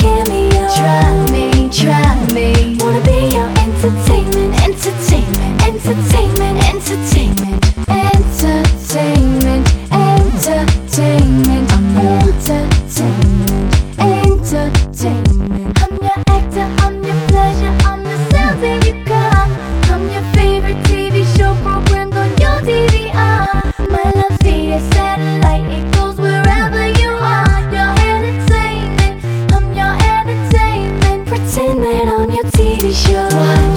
cameo. Try me. Wanna be your entertainment, entertainment, entertainment, entertainment, entertainment, entertainment, entertainment, entertainment. I'm your actor, I'm your pleasure, I'm the sound that you got. I'm your favorite TV show programmed on your DVR. My love via satellite, it goes wherever you are. Your entertainment, I'm your entertainment. Pretend that I'm your TV show.